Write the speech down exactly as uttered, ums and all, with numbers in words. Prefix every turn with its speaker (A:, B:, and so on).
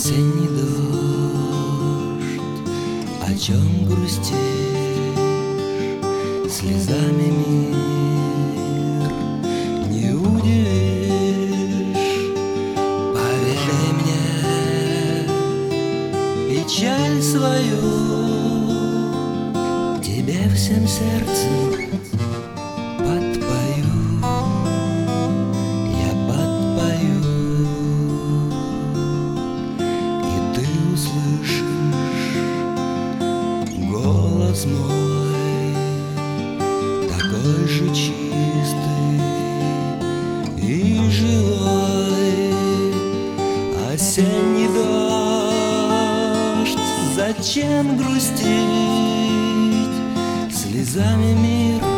A: Осенний дождь, о чем грустишь? Слезами мир не удивишь. Поверь мне, печаль свою тебе всем сердцем подпою. Я подпою, и ты услышишь голос мой, такой же чистый и живой. Осенний дождь, зачем грустить? Слезами мир